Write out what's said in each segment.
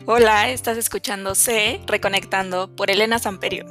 Hola, estás escuchando C, Reconectando por Elena Samperio.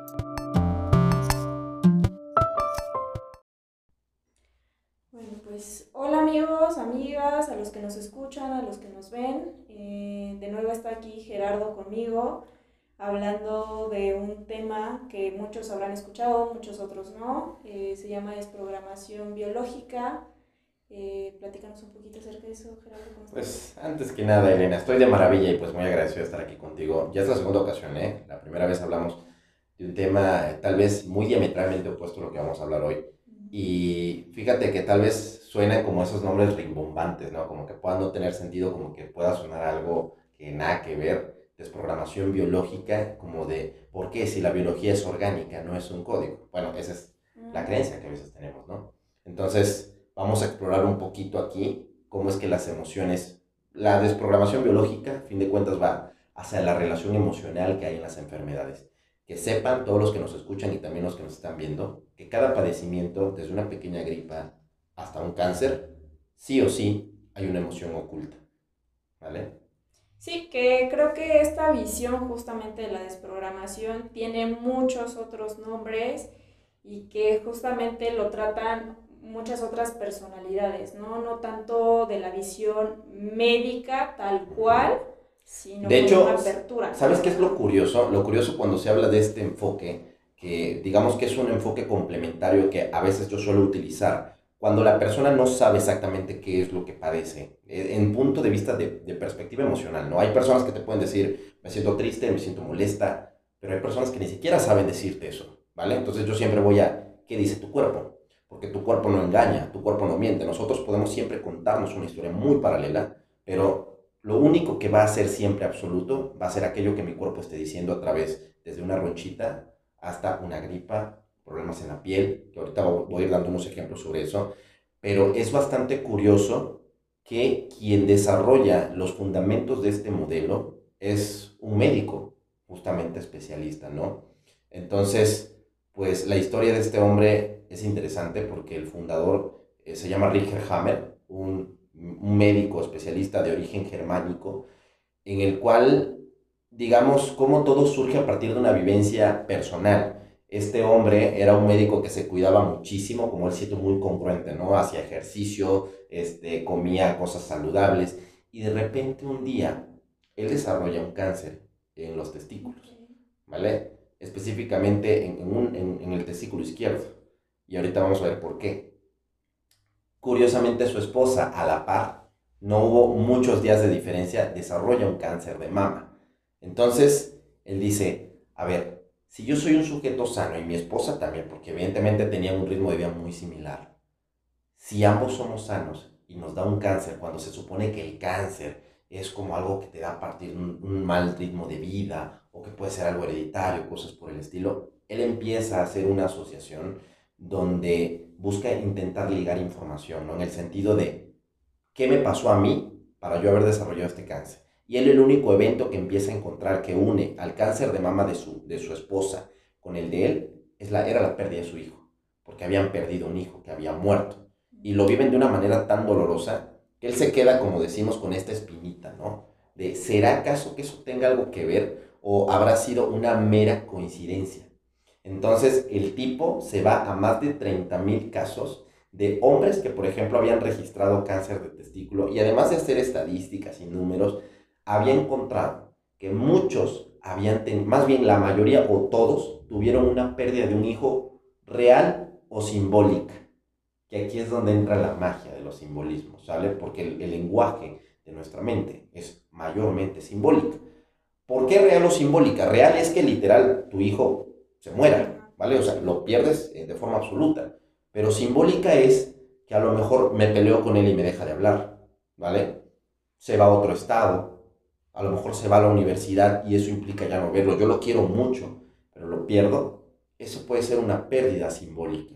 Bueno, pues hola amigos, amigas, a los que nos escuchan, a los que nos ven. De nuevo está aquí Gerardo conmigo, hablando de un tema que muchos habrán escuchado, muchos otros no. Se llama desprogramación biológica. Platícanos un poquito acerca de eso, Gerardo, ¿cómo estás? Pues antes que nada, Elena, estoy de maravilla y pues muy agradecido de estar aquí contigo. Ya es la segunda ocasión, ¿eh? La primera vez hablamos de un tema tal vez muy diametralmente opuesto a lo que vamos a hablar hoy. Y fíjate que tal vez suenan como esos nombres rimbombantes, ¿no? Como que puedan no tener sentido, como que pueda sonar algo que nada que ver. Desprogramación biológica, como de por qué si la biología es orgánica, no es un código. Bueno, esa es la creencia que a veces tenemos, ¿no? Entonces, vamos a explorar un poquito aquí cómo es que las emociones, la desprogramación biológica, a fin de cuentas, va hacia la relación emocional que hay en las enfermedades. Que sepan todos los que nos escuchan y también los que nos están viendo, que cada padecimiento, desde una pequeña gripa hasta un cáncer, sí o sí hay una emoción oculta, ¿vale? Sí, que creo que esta visión justamente de la desprogramación tiene muchos otros nombres y que justamente lo tratan muchas otras personalidades, ¿no? No tanto de la visión médica tal cual, sino De con una hecho, apertura. ¿sabes qué es lo curioso? Lo curioso cuando se habla de este enfoque, que digamos que es un enfoque complementario que a veces yo suelo utilizar, cuando la persona no sabe exactamente qué es lo que padece, en punto de vista de perspectiva emocional, ¿no? Hay personas que te pueden decir, me siento triste, me siento molesta, pero hay personas que ni siquiera saben decirte eso, ¿vale? Entonces yo siempre voy a, ¿qué dice tu cuerpo? Porque tu cuerpo no engaña, tu cuerpo no miente. Nosotros podemos siempre contarnos una historia muy paralela, pero lo único que va a ser siempre absoluto va a ser aquello que mi cuerpo esté diciendo a través, desde una ronchita hasta una gripa, problemas en la piel, que ahorita voy a ir dando unos ejemplos sobre eso, pero es bastante curioso que quien desarrolla los fundamentos de este modelo es un médico, justamente especialista, ¿no? Entonces, pues la historia de este hombre es interesante porque el fundador se llama Richard Hammer, un médico especialista de origen germánico, en el cual, digamos, cómo todo surge a partir de una vivencia personal. Este hombre era un médico que se cuidaba muchísimo, como él siento muy congruente, ¿no? Hacía ejercicio, comía cosas saludables, y de repente un día él desarrolla un cáncer en los testículos, ¿vale? Específicamente en el testículo izquierdo. Y ahorita vamos a ver por qué. Curiosamente, su esposa, a la par, no hubo muchos días de diferencia, desarrolla un cáncer de mama. Entonces, él dice, a ver, si yo soy un sujeto sano y mi esposa también, porque evidentemente tenían un ritmo de vida muy similar, si ambos somos sanos y nos da un cáncer, cuando se supone que el cáncer es como algo que te da a partir de un mal ritmo de vida o que puede ser algo hereditario, cosas por el estilo, él empieza a hacer una asociación donde busca intentar ligar información, ¿no? En el sentido de, ¿qué me pasó a mí para yo haber desarrollado este cáncer? Y él el único evento que empieza a encontrar que une al cáncer de mama de su esposa con el de él era la pérdida de su hijo, porque habían perdido un hijo que había muerto. Y lo viven de una manera tan dolorosa que él se queda, como decimos, con esta espinita, ¿no? De, ¿será acaso que eso tenga algo que ver o habrá sido una mera coincidencia? Entonces el tipo se va a más de 30,000 casos de hombres que, por ejemplo, habían registrado cáncer de testículo y además de hacer estadísticas y números, había encontrado que muchos habían tenido, más bien la mayoría o todos, tuvieron una pérdida de un hijo real o simbólica. Que aquí es donde entra la magia de los simbolismos, ¿sale? Porque el lenguaje de nuestra mente es mayormente simbólico. ¿Por qué real o simbólica? Real es que literal tu hijo se muera, ¿vale? O sea, lo pierdes de forma absoluta. Pero simbólica es que a lo mejor me peleo con él y me deja de hablar, ¿vale? Se va a otro estado, a lo mejor se va a la universidad y eso implica ya no verlo. Yo lo quiero mucho, pero lo pierdo. Eso puede ser una pérdida simbólica.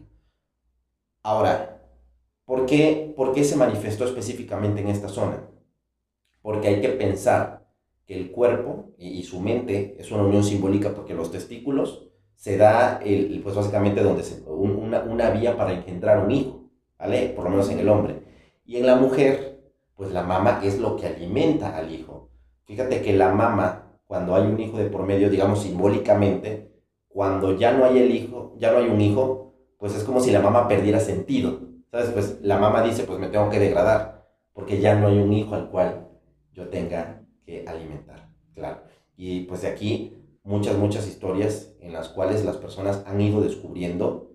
Ahora, ¿por qué se manifestó específicamente en esta zona? Porque hay que pensar que el cuerpo y su mente es una unión simbólica porque los testículos se da, pues básicamente donde una vía para engendrar un hijo, ¿vale? Por lo menos en el hombre. Y en la mujer, pues la mama es lo que alimenta al hijo. Fíjate que la mama, cuando hay un hijo de por medio, digamos simbólicamente, cuando ya no hay el hijo, ya no hay un hijo, pues es como si la mama perdiera sentido. ¿Sabes? Pues la mama dice, pues me tengo que degradar, porque ya no hay un hijo al cual yo tenga que alimentar. Claro. Y pues de aquí muchas historias en las cuales las personas han ido descubriendo,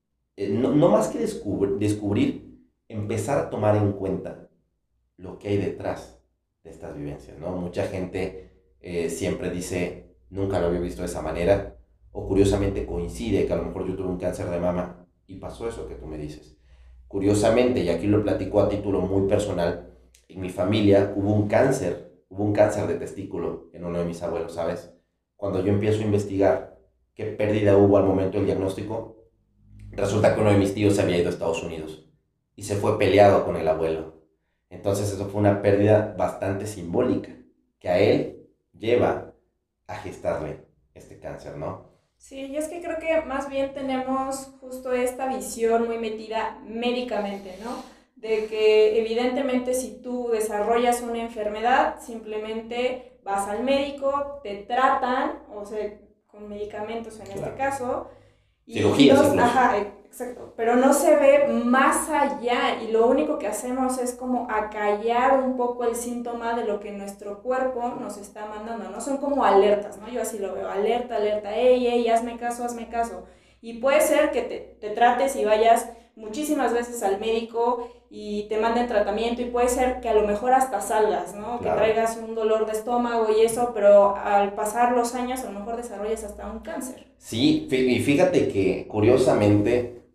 no más que descubrir, empezar a tomar en cuenta lo que hay detrás de estas vivencias, ¿no? Mucha gente siempre dice, nunca lo había visto de esa manera, o curiosamente coincide que a lo mejor yo tuve un cáncer de mama y pasó eso que tú me dices. Curiosamente, y aquí lo platico a título muy personal, en mi familia hubo un cáncer de testículo en uno de mis abuelos, ¿sabes? Cuando yo empiezo a investigar qué pérdida hubo al momento del diagnóstico, resulta que uno de mis tíos se había ido a Estados Unidos y se fue peleado con el abuelo. Entonces eso fue una pérdida bastante simbólica que a él lleva a gestarle este cáncer, ¿no? Sí, y es que creo que más bien tenemos justo esta visión muy metida médicamente, ¿no? De que evidentemente si tú desarrollas una enfermedad, simplemente vas al médico, te tratan, o sea, con medicamentos en este caso, y cirugías incluso. ajá, exacto, pero no se ve más allá y lo único que hacemos es como acallar un poco el síntoma de lo que nuestro cuerpo nos está mandando, ¿no? Son como alertas, ¿no? Yo así lo veo, alerta, alerta, ey, hazme caso, hazme caso. Y puede ser que te trates y vayas muchísimas veces al médico y te manden tratamiento y puede ser que a lo mejor hasta salgas, ¿no? Claro. Que traigas un dolor de estómago y eso, pero al pasar los años a lo mejor desarrollas hasta un cáncer. Sí, y fíjate que curiosamente,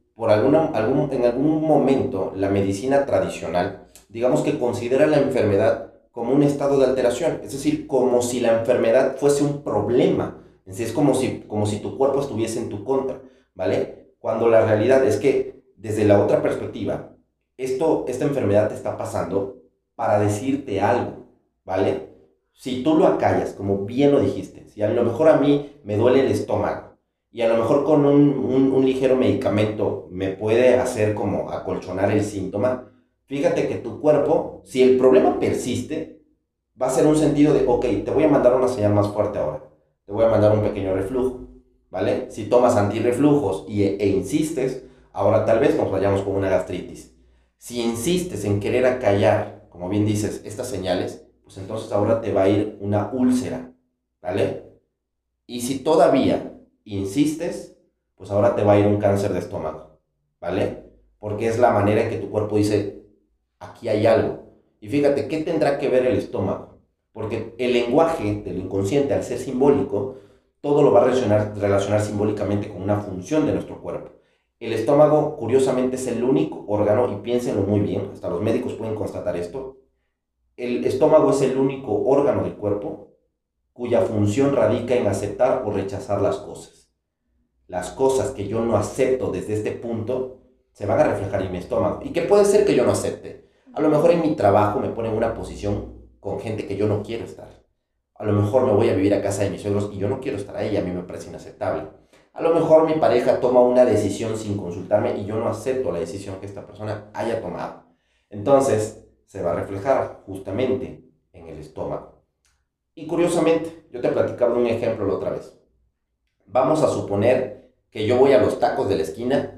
en algún momento, la medicina tradicional, digamos que considera la enfermedad como un estado de alteración, es decir, como si la enfermedad fuese un problema, es como si tu cuerpo estuviese en tu contra, ¿vale? Cuando la realidad es que, desde la otra perspectiva, esta enfermedad te está pasando para decirte algo, ¿vale? Si tú lo acallas, como bien lo dijiste, si a lo mejor a mí me duele el estómago, y a lo mejor con un ligero medicamento me puede hacer como acolchonar el síntoma, fíjate que tu cuerpo, si el problema persiste, va a ser un sentido de, ok, te voy a mandar una señal más fuerte ahora, te voy a mandar un pequeño reflujo, ¿vale? Si tomas antirreflujos e insistes, ahora tal vez nos vayamos con una gastritis. Si insistes en querer acallar, como bien dices, estas señales, pues entonces ahora te va a ir una úlcera, ¿vale? Y si todavía insistes, pues ahora te va a ir un cáncer de estómago, ¿vale? Porque es la manera en que tu cuerpo dice, aquí hay algo. Y fíjate, ¿qué tendrá que ver el estómago? Porque el lenguaje del inconsciente, al ser simbólico, todo lo va a relacionar simbólicamente con una función de nuestro cuerpo. El estómago, curiosamente, es el único órgano, y piénsenlo muy bien, hasta los médicos pueden constatar esto, el estómago es el único órgano del cuerpo cuya función radica en aceptar o rechazar las cosas. Las cosas que yo no acepto desde este punto se van a reflejar en mi estómago. ¿Y qué puede ser que yo no acepte? A lo mejor en mi trabajo me ponen en una posición con gente que yo no quiero estar. A lo mejor me voy a vivir a casa de mis suegros y yo no quiero estar ahí, a mí me parece inaceptable. A lo mejor mi pareja toma una decisión sin consultarme y yo no acepto la decisión que esta persona haya tomado. Entonces, se va a reflejar justamente en el estómago. Y curiosamente, yo te platicaba de un ejemplo la otra vez. Vamos a suponer que yo voy a los tacos de la esquina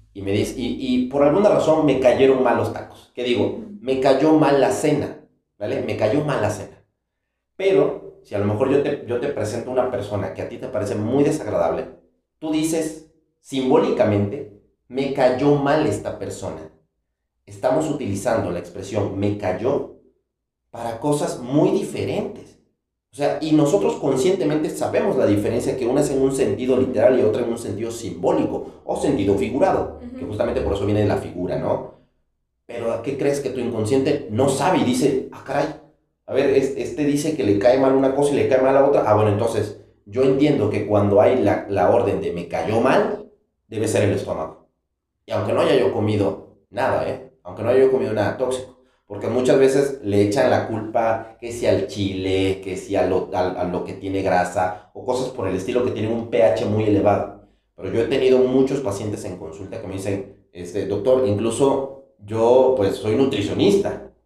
y por alguna razón me cayeron mal los tacos. ¿Qué digo? Me cayó mal la cena, ¿vale? Me cayó mal la cena. Pero, si a lo mejor yo te presento una persona que a ti te parece muy desagradable, tú dices, simbólicamente, me cayó mal esta persona. Estamos utilizando la expresión me cayó para cosas muy diferentes. O sea, y nosotros conscientemente sabemos la diferencia, que una es en un sentido literal y otra en un sentido simbólico o sentido figurado, que justamente por eso viene de la figura, ¿no? Pero ¿qué crees? Que tu inconsciente no sabe y dice, ah, caray, a ver, este dice que le cae mal una cosa y le cae mal la otra. Ah, bueno, entonces yo entiendo que cuando hay la orden de me cayó mal, debe ser el estómago. Y aunque no haya yo comido nada, aunque no haya yo comido nada tóxico, porque muchas veces le echan la culpa que si al chile, que si a lo que tiene grasa, o cosas por el estilo que tienen un pH muy elevado. Pero yo he tenido muchos pacientes en consulta que me dicen, doctor, incluso yo pues soy nutricionista,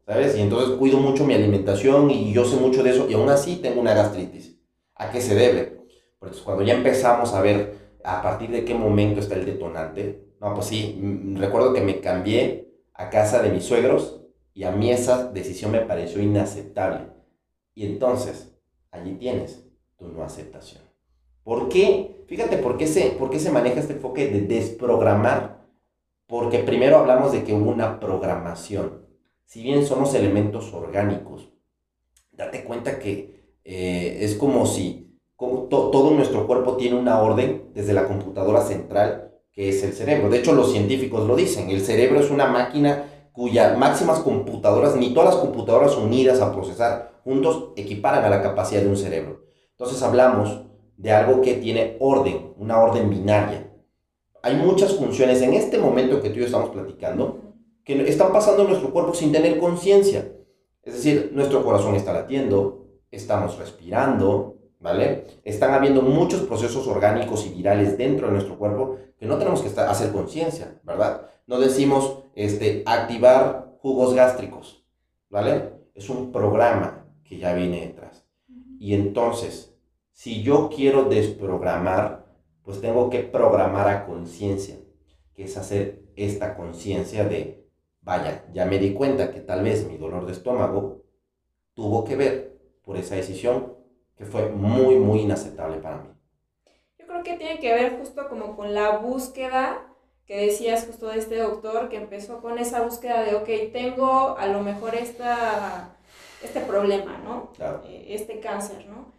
¿sabes? Y entonces cuido mucho mi alimentación y yo sé mucho de eso y aún así tengo una gastritis. ¿A qué se debe? Porque cuando ya empezamos a ver a partir de qué momento está el detonante, no, pues sí, recuerdo que me cambié a casa de mis suegros y a mí esa decisión me pareció inaceptable. Y entonces, allí tienes tu no aceptación. ¿Por qué? Fíjate por qué se maneja este enfoque de desprogramar. Porque primero hablamos de que hubo una programación. Si bien somos elementos orgánicos, date cuenta que es como si todo nuestro cuerpo tiene una orden desde la computadora central, que es el cerebro. De hecho, los científicos lo dicen. El cerebro es una máquina cuyas máximas computadoras, ni todas las computadoras unidas a procesar juntos, equiparan a la capacidad de un cerebro. Entonces hablamos de algo que tiene orden, una orden binaria. Hay muchas funciones en este momento que tú y yo estamos platicando que están pasando en nuestro cuerpo sin tener conciencia. Es decir, nuestro corazón está latiendo, estamos respirando, ¿vale? Están habiendo muchos procesos orgánicos y virales dentro de nuestro cuerpo que no tenemos que hacer conciencia, ¿verdad? No decimos activar jugos gástricos, ¿vale? Es un programa que ya viene detrás. Y entonces, si yo quiero desprogramar, pues tengo que programar a conciencia, que es hacer esta conciencia de, vaya, ya me di cuenta que tal vez mi dolor de estómago tuvo que ver por esa decisión que fue muy, muy inaceptable para mí. Yo creo que tiene que ver justo como con la búsqueda que decías justo de este doctor, que empezó con esa búsqueda de, ok, tengo a lo mejor este problema, ¿no? Claro. Este cáncer, ¿no?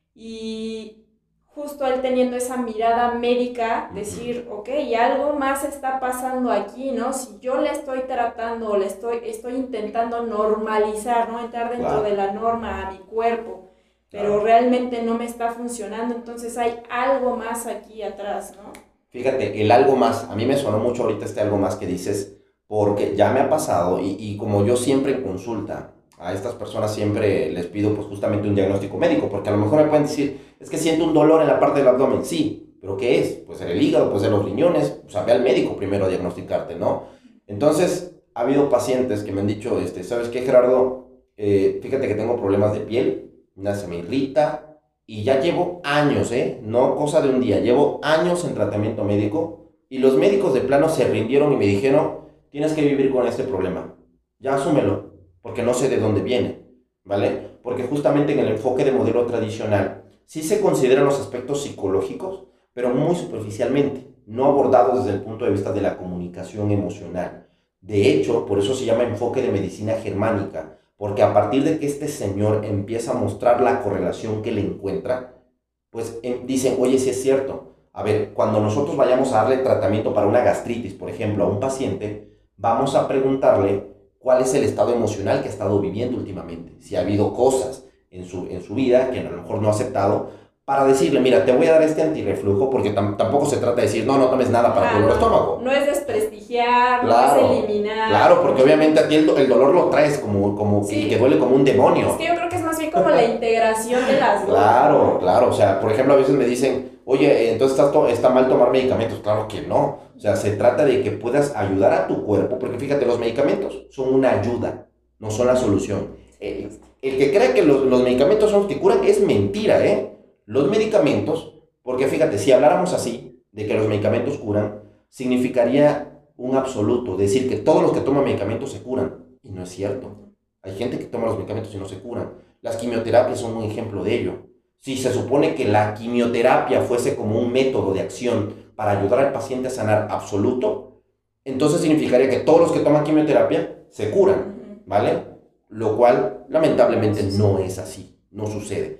Y justo él teniendo esa mirada médica, decir, ok, algo más está pasando aquí, ¿no? Si yo le estoy tratando o le estoy intentando normalizar, ¿no? Entrar dentro de la norma a mi cuerpo, pero realmente no me está funcionando, entonces hay algo más aquí atrás, ¿no? Fíjate, el algo más, a mí me sonó mucho ahorita algo más que dices, porque ya me ha pasado y como yo siempre en consulta, a estas personas siempre les pido pues justamente un diagnóstico médico, porque a lo mejor me pueden decir, es que siento un dolor en la parte del abdomen. Sí, pero ¿qué es? Pues en el hígado, pues en los riñones, o sea, ve al médico primero a diagnosticarte, ¿no? Entonces, ha habido pacientes que me han dicho, ¿sabes qué, Gerardo? Fíjate que tengo problemas de piel, una se me irrita, y ya llevo años, no cosa de un día, llevo años en tratamiento médico, y los médicos de plano se rindieron y me dijeron, tienes que vivir con este problema, ya asúmelo, porque no sé de dónde viene, ¿vale? Porque justamente en el enfoque de modelo tradicional sí se consideran los aspectos psicológicos, pero muy superficialmente, no abordados desde el punto de vista de la comunicación emocional. De hecho, por eso se llama enfoque de medicina germánica, porque a partir de que este señor empieza a mostrar la correlación que le encuentra, pues dicen, oye, sí es cierto. A ver, cuando nosotros vayamos a darle tratamiento para una gastritis, por ejemplo, a un paciente, vamos a preguntarle cuál es el estado emocional que ha estado viviendo últimamente, si ha habido cosas en su vida que a lo mejor no ha aceptado, para decirle, mira, te voy a dar este antirreflujo, porque tampoco se trata de decir, no tomes nada para tu dolor de estómago. No es desprestigiar, no es eliminar. Claro, porque obviamente a ti el dolor lo traes como sí, que duele como un demonio. Es que yo creo que es más bien como la integración de las dos. Claro, o sea, por ejemplo, a veces me dicen, oye, entonces está mal tomar medicamentos. Claro que no. O sea, se trata de que puedas ayudar a tu cuerpo, porque fíjate, los medicamentos son una ayuda, no son la solución. El que cree que los medicamentos son los que curan es mentira, Los medicamentos, porque fíjate, si habláramos así, de que los medicamentos curan, significaría un absoluto, decir que todos los que toman medicamentos se curan, y no es cierto. Hay gente que toma los medicamentos y no se curan. Las quimioterapias son un ejemplo de ello. Si se supone que la quimioterapia fuese como un método de acción para ayudar al paciente a sanar absoluto, entonces significaría que todos los que toman quimioterapia se curan, ¿vale? Lo cual, lamentablemente, no es así, no sucede.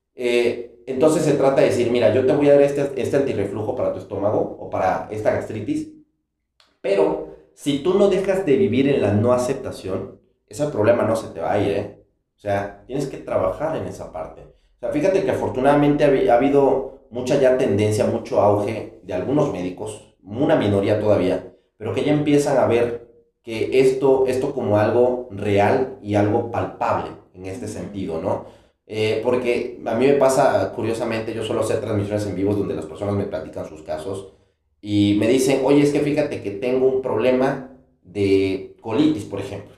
Entonces se trata de decir, mira, yo te voy a dar este antirreflujo para tu estómago o para esta gastritis, pero si tú no dejas de vivir en la no aceptación, ese problema no se te va a ir, O sea, tienes que trabajar en esa parte. O sea, fíjate que afortunadamente ha habido mucha ya tendencia, mucho auge de algunos médicos, una minoría todavía, pero que ya empiezan a ver que esto como algo real y algo palpable en este sentido, ¿no? Porque a mí me pasa, curiosamente, yo suelo hacer transmisiones en vivo donde las personas me platican sus casos y me dicen, oye, es que fíjate que tengo un problema de colitis, por ejemplo.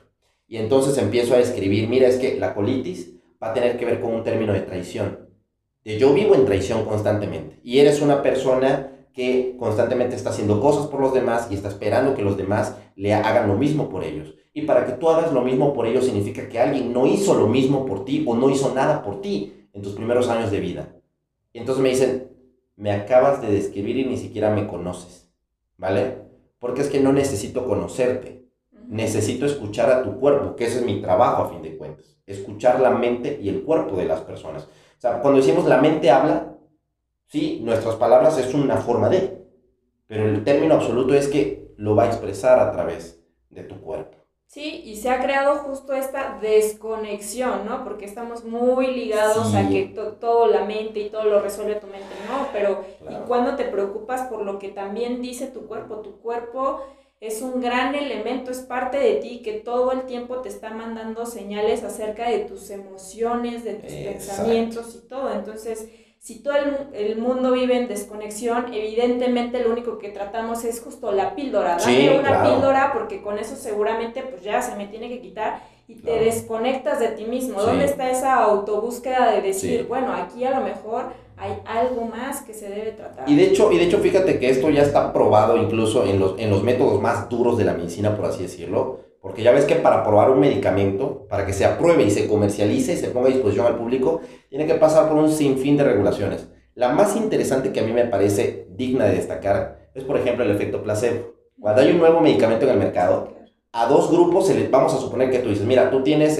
Y entonces empiezo a escribir, mira, es que la colitis va a tener que ver con un término de traición. Yo vivo en traición constantemente y eres una persona que constantemente está haciendo cosas por los demás y está esperando que los demás le hagan lo mismo por ellos. Y para que tú hagas lo mismo por ellos significa que alguien no hizo lo mismo por ti o no hizo nada por ti en tus primeros años de vida. Y entonces me dicen, me acabas de describir y ni siquiera me conoces, ¿vale? Porque es que no necesito conocerte, necesito escuchar a tu cuerpo, que ese es mi trabajo a fin de cuentas, escuchar la mente y el cuerpo de las personas. O sea, cuando decimos la mente habla, sí, nuestras palabras es una forma de, pero el término absoluto es que lo va a expresar a través de tu cuerpo. Sí, y se ha creado justo esta desconexión, ¿no? Porque estamos muy ligados Sí. a que todo la mente y todo lo resuelve tu mente, ¿no? Pero Claro. ¿y cuando te preocupas por lo que también dice tu cuerpo? Tu cuerpo es un gran elemento, es parte de ti que todo el tiempo te está mandando señales acerca de tus emociones, de tus pensamientos y todo. Entonces, si todo el mundo vive en desconexión, evidentemente lo único que tratamos es justo la píldora. Sí, Dame una claro. píldora porque con eso seguramente pues ya se me tiene que quitar y Claro. te desconectas de ti mismo. Sí. ¿Dónde está esa autobúsqueda de decir, Sí. bueno, aquí a lo mejor hay algo más que se debe tratar? Y de hecho, fíjate que esto ya está probado incluso en los métodos más duros de la medicina, por así decirlo, porque ya ves que para probar un medicamento, para que se apruebe y se comercialice y se ponga a disposición al público, tiene que pasar por un sinfín de regulaciones. La más interesante que a mí me parece digna de destacar es, por ejemplo, el efecto placebo. Cuando hay un nuevo medicamento en el mercado, a dos grupos vamos a suponer que tú dices, mira, tú tienes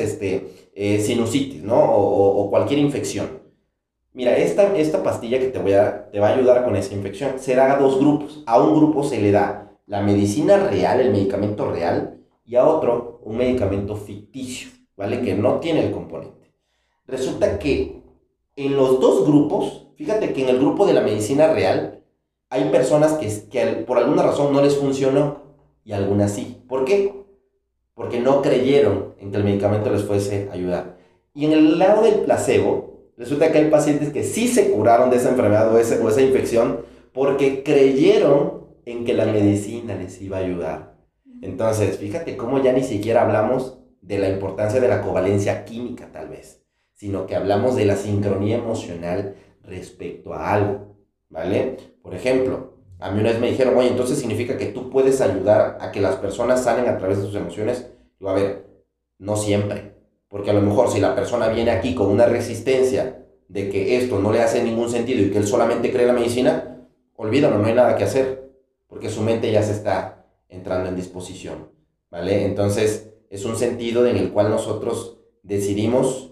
sinusitis, ¿no? O cualquier infección. Mira, esta pastilla que te va a ayudar con esa infección se da a dos grupos. A un grupo se le da la medicina real, el medicamento real, y a otro un medicamento ficticio, ¿vale? Que no tiene el componente. Resulta que en los dos grupos, fíjate que en el grupo de la medicina real hay personas que por alguna razón no les funcionó y algunas sí. ¿Por qué? Porque no creyeron en que el medicamento les fuese a ayudar. Y en el lado del placebo, resulta que hay pacientes que sí se curaron de esa enfermedad o esa infección porque creyeron en que la medicina les iba a ayudar. Entonces, fíjate cómo ya ni siquiera hablamos de la importancia de la covalencia química, tal vez, sino que hablamos de la sincronía emocional respecto a algo, ¿vale? Por ejemplo, a mí una vez me dijeron, oye, entonces significa que tú puedes ayudar a que las personas sanen a través de sus emociones. Digo, a ver, no siempre. Porque a lo mejor si la persona viene aquí con una resistencia de que esto no le hace ningún sentido y que él solamente cree en la medicina, olvídalo, no hay nada que hacer, porque su mente ya se está entrando en disposición, ¿vale? Entonces es un sentido en el cual nosotros decidimos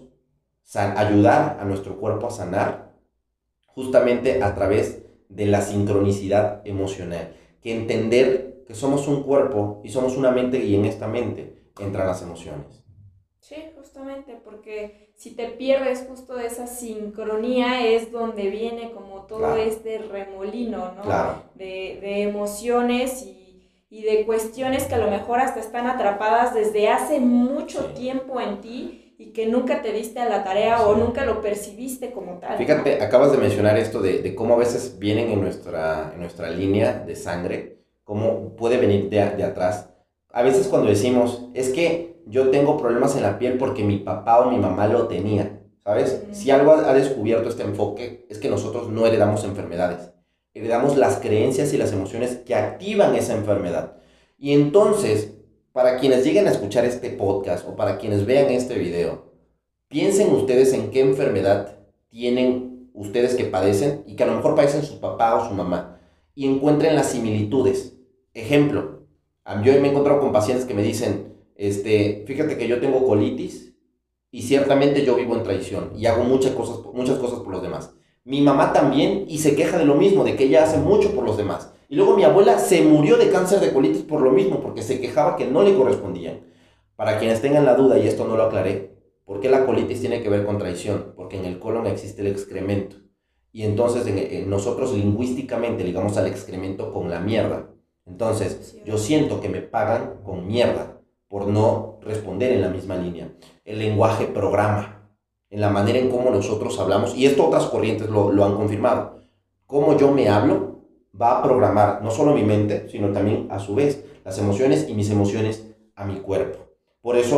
ayudar a nuestro cuerpo a sanar justamente a través de la sincronicidad emocional, que entender que somos un cuerpo y somos una mente y en esta mente entran las emociones. Sí, justamente, porque si te pierdes justo de esa sincronía es donde viene como todo Claro. este remolino, ¿no? Claro. De emociones y de cuestiones que a lo mejor hasta están atrapadas desde hace mucho tiempo en ti y que nunca te diste a la tarea o nunca lo percibiste como tal. Fíjate, ¿no? Acabas de mencionar esto de cómo a veces vienen en nuestra línea de sangre, cómo puede venir de atrás. A veces cuando decimos, es que yo tengo problemas en la piel porque mi papá o mi mamá lo tenía, ¿sabes? Si algo ha descubierto este enfoque es que nosotros no heredamos enfermedades, heredamos las creencias y las emociones que activan esa enfermedad. Y entonces, para quienes lleguen a escuchar este podcast o para quienes vean este video, piensen ustedes en qué enfermedad tienen ustedes que padecen y que a lo mejor padecen su papá o su mamá y encuentren las similitudes. Ejemplo, yo me he encontrado con pacientes que me dicen, fíjate que yo tengo colitis y ciertamente yo vivo en traición y hago muchas cosas por los demás. Mi mamá también y se queja de lo mismo, de que ella hace mucho por los demás. Y luego mi abuela se murió de cáncer de colitis por lo mismo, porque se quejaba que no le correspondían. Para quienes tengan la duda, y esto no lo aclaré, ¿por qué la colitis tiene que ver con traición? Porque en el colon existe el excremento. Y entonces nosotros lingüísticamente ligamos al excremento con la mierda. Entonces, yo siento que me pagan con mierda por no responder en la misma línea. El lenguaje programa, en la manera en cómo nosotros hablamos, y esto otras corrientes lo han confirmado. Cómo yo me hablo va a programar no solo mi mente, sino también a su vez las emociones y mis emociones a mi cuerpo. Por eso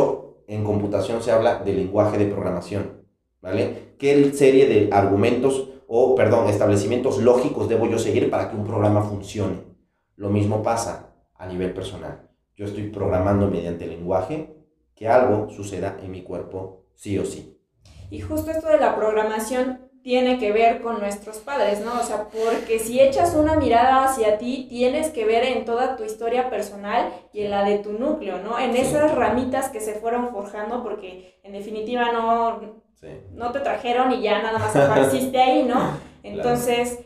en computación se habla de lenguaje de programación, ¿vale? ¿Qué serie de argumentos establecimientos lógicos debo yo seguir para que un programa funcione? Lo mismo pasa a nivel personal. Yo estoy programando mediante el lenguaje que algo suceda en mi cuerpo sí o sí. Y justo esto de la programación tiene que ver con nuestros padres, ¿no? O sea, porque si echas una mirada hacia ti, tienes que ver en toda tu historia personal y en la de tu núcleo, ¿no? En esas ramitas que se fueron forjando, porque en definitiva no te trajeron y ya nada más apareciste ahí, ¿no? Entonces,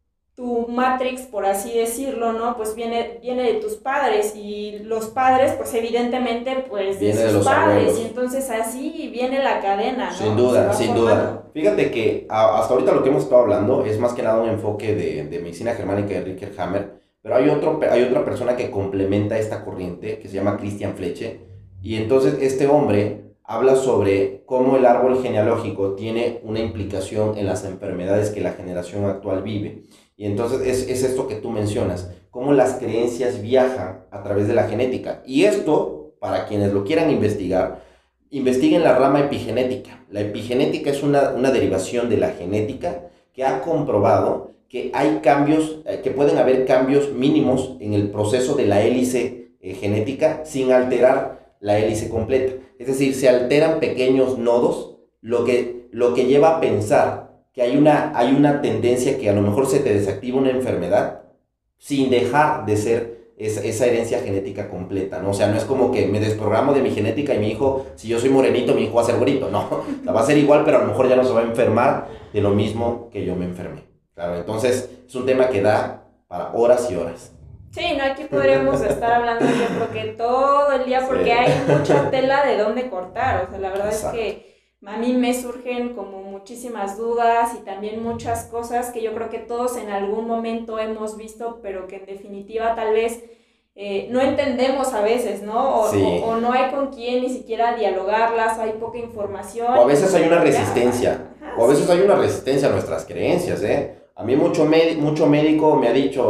tu matrix, por así decirlo, ¿no? Pues viene de tus padres, y los padres, pues evidentemente, pues de sus padres, abuelos. Y entonces así viene la cadena, ¿no? Sin duda. Fíjate que hasta ahorita lo que hemos estado hablando es más que nada un enfoque de medicina germánica de Richard Hammer, pero hay otra persona que complementa esta corriente que se llama Christian Fleche, y entonces este hombre habla sobre cómo el árbol genealógico tiene una implicación en las enfermedades que la generación actual vive. Y entonces es esto que tú mencionas, cómo las creencias viajan a través de la genética. Y esto, para quienes lo quieran investigar, investiguen la rama epigenética. La epigenética es una derivación de la genética que ha comprobado que hay cambios, que pueden haber cambios mínimos en el proceso de la hélice genética sin alterar la hélice completa. Es decir, se alteran pequeños nodos, lo que lleva a pensar que hay una tendencia que a lo mejor se te desactiva una enfermedad sin dejar de ser esa herencia genética completa, ¿no? O sea, no es como que me desprogramo de mi genética y mi hijo, si yo soy morenito, mi hijo va a ser güerito, no, la va a ser igual, pero a lo mejor ya no se va a enfermar de lo mismo que yo me enfermé. Claro, entonces es un tema que da para horas y horas. Sí, no, aquí podríamos estar hablando yo creo que todo el día, porque hay mucha tela de dónde cortar. O sea, la verdad Exacto. Es que a mí me surgen como muchísimas dudas y también muchas cosas que yo creo que todos en algún momento hemos visto, pero que en definitiva tal vez no entendemos a veces, ¿no? O no hay con quién ni siquiera dialogarlas, o hay poca información. O a veces hay una resistencia, hay una resistencia a nuestras creencias, ¿eh? A mí mucho médico me ha dicho,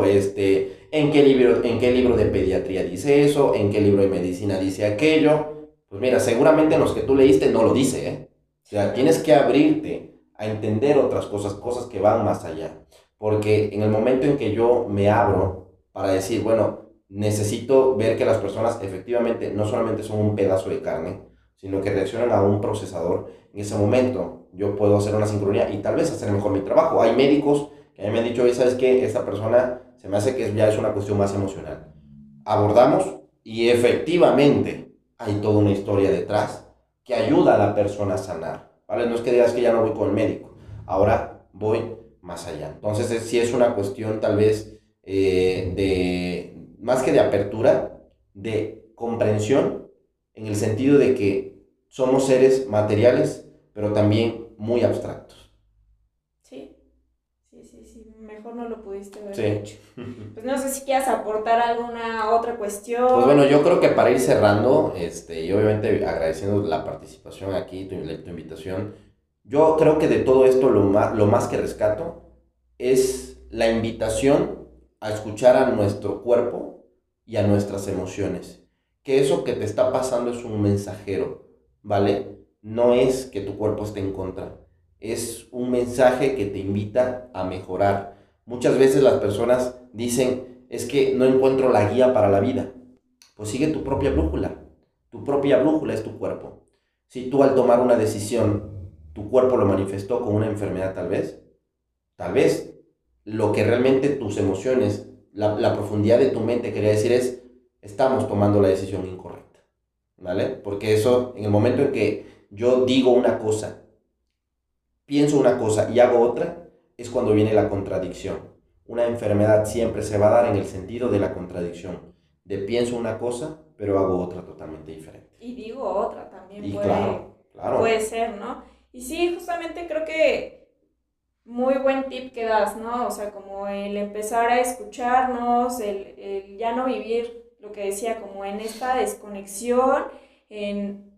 ¿en qué libro de pediatría dice eso? ¿En qué libro de medicina dice aquello? Pues mira, seguramente en los que tú leíste no lo dice, ¿eh? O sea, tienes que abrirte a entender otras cosas que van más allá. Porque en el momento en que yo me abro para decir, bueno, necesito ver que las personas efectivamente no solamente son un pedazo de carne, sino que reaccionan a un procesador, en ese momento yo puedo hacer una sincronía y tal vez hacer mejor mi trabajo. Hay médicos que a mí me han dicho, oye, ¿sabes qué? Esta persona se me hace que ya es una cuestión más emocional. Abordamos y efectivamente hay toda una historia detrás que ayuda a la persona a sanar, ¿vale? No es que digas que ya no voy con el médico, ahora voy más allá. Entonces sí es una cuestión tal vez más que de apertura, de comprensión, en el sentido de que somos seres materiales, pero también muy abstractos. Sí, mejor no lo pudiste haber dicho. Pues no sé si quieras aportar alguna otra cuestión. Pues bueno, yo creo que para ir cerrando, y obviamente agradeciendo la participación aquí, tu invitación, yo creo que de todo esto lo más que rescato es la invitación a escuchar a nuestro cuerpo y a nuestras emociones. Que eso que te está pasando es un mensajero, ¿vale? No es que tu cuerpo esté en contra, es un mensaje que te invita a mejorar. Muchas veces las personas dicen, es que no encuentro la guía para la vida. Pues sigue tu propia brújula. Tu propia brújula es tu cuerpo. Si tú al tomar una decisión, tu cuerpo lo manifestó con una enfermedad tal vez lo que realmente tus emociones, la profundidad de tu mente quería decir es, estamos tomando la decisión incorrecta, ¿vale? Porque eso, en el momento en que yo digo una cosa, pienso una cosa y hago otra, es cuando viene la contradicción. Una enfermedad siempre se va a dar en el sentido de la contradicción, de pienso una cosa, pero hago otra totalmente diferente. Y digo otra también, claro. Puede ser, ¿no? Y sí, justamente creo que muy buen tip que das, ¿no? O sea, como el empezar a escucharnos, el ya no vivir, lo que decía, como en esta desconexión, en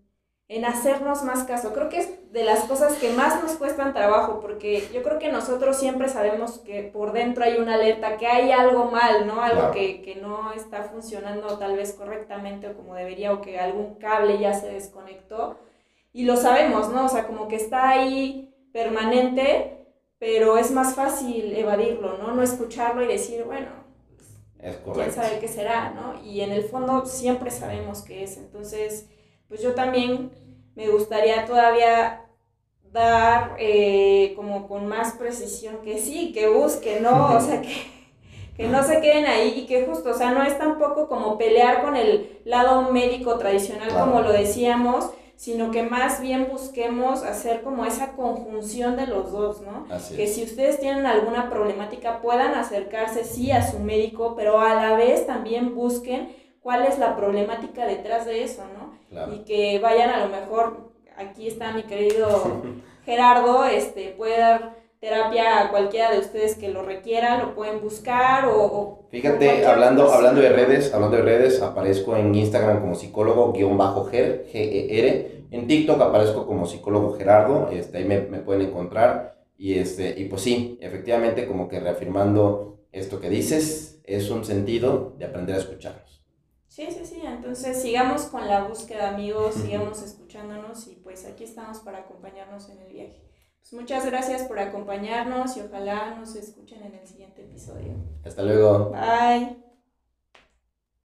en hacernos más caso. Creo que es de las cosas que más nos cuestan trabajo, porque yo creo que nosotros siempre sabemos que por dentro hay una alerta, que hay algo mal, ¿no? Algo Claro. que no está funcionando tal vez correctamente o como debería, o que algún cable ya se desconectó. Y lo sabemos, ¿no? O sea, como que está ahí permanente, pero es más fácil evadirlo, ¿no? No escucharlo y decir, bueno, Es quién correcto. sabe qué será, ¿no? Y en el fondo siempre sabemos qué es. Entonces, pues yo también me gustaría todavía dar como con más precisión que sí, que busquen, ¿no? O sea, que no se queden ahí y que justo, o sea, no es tampoco como pelear con el lado médico tradicional, Claro. como lo decíamos, sino que más bien busquemos hacer como esa conjunción de los dos, ¿no? Así Que es. si ustedes tienen alguna problemática puedan acercarse sí a su médico, pero a la vez también busquen cuál es la problemática detrás de eso, ¿no? Claro. Y que vayan a lo mejor, aquí está mi querido Gerardo, puede dar terapia a cualquiera de ustedes que lo requiera, lo pueden buscar o Fíjate, cualquier hablando cosa. de redes, aparezco en Instagram como psicólogo-ger, G-E-R. En TikTok aparezco como psicólogo Gerardo, ahí me pueden encontrar. Y pues sí, efectivamente, como que reafirmando esto que dices, es un sentido de aprender a escucharnos. Sí, entonces sigamos con la búsqueda, amigos, sigamos escuchándonos y pues aquí estamos para acompañarnos en el viaje. Pues muchas gracias por acompañarnos y ojalá nos escuchen en el siguiente episodio. Hasta luego. Bye.